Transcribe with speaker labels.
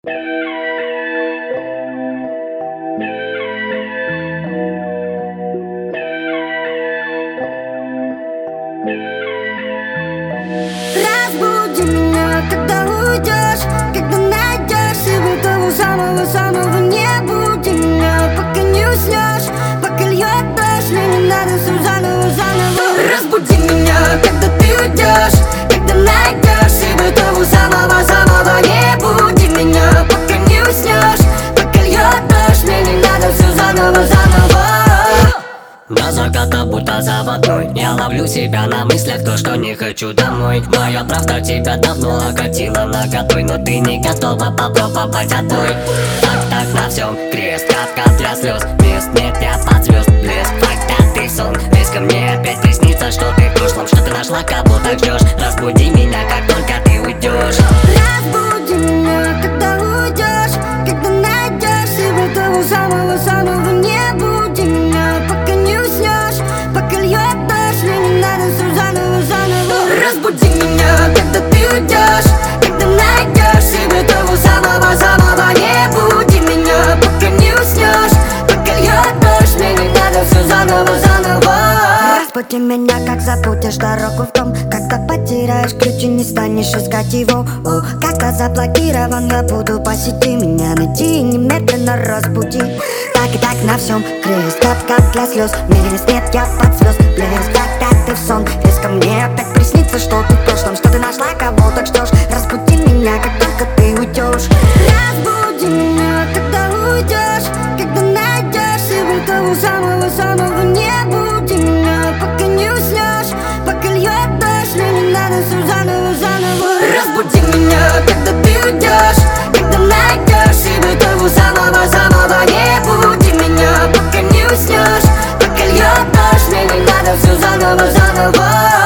Speaker 1: Разбуди меня, когда уйдешь, когда найдешь себе того самого-самого. Не буди меня, пока не уснешь, пока льет дождь, мне не надо все заново. Разбуди меня, когда ты уйдешь, когда найдешь себе того самого-самого. Не буди меня, пока не уснешь, пока льет дождь, мне не надо все заново.
Speaker 2: До заката будто заводной, я ловлю себя на мыслях, то, что не хочу домой. Моя правда тебя давно окатила наготой, но ты не готова попробовать одной. Так на всем крест, капка для слез, мест нет, я под звезд блеск. Проклятый сон, лезь ко мне, опять приснится, что ты в прошлом, что ты нашла, кого так ждешь. Разбуди меня, как только ты уйдешь.
Speaker 1: Разбуди меня, когда уйдешь, когда найдешь себе того самого-самого. Не буди меня, пока не уснешь, пока льет дождь, мне не надо все заново. Разбуди меня, когда ты уйдешь, когда найдешь себе того самого-самого. Не буди меня, пока не уснешь, пока льет дождь, мне не надо все заново. Разбуди меня, как запутаешь дорогу в дом, когда потеряешь ключ и не станешь искать его. Когда заблокирован, я буду по сети, меня найти и немедленно разбуди. Так и так на всем крест, капка для слез, мест нет, я под звезд блеск. Когда ты в сон, лезь ко мне, опять приснится, что ты в прошлом, что ты нашла, кого так ждешь. Разбуди меня, как только ты уйдешь. Разбуди меня, когда уйдешь, когда найдешь себе того самого-самого. Не буди меня, пока не уснешь, пока льет дождь, мне не надо все заново. Разбуди меня, когда ты уйдешь, когда найдешь себе того самого-самого. Не буди меня, пока не уснешь, пока льет дождь, мне не надо все заново.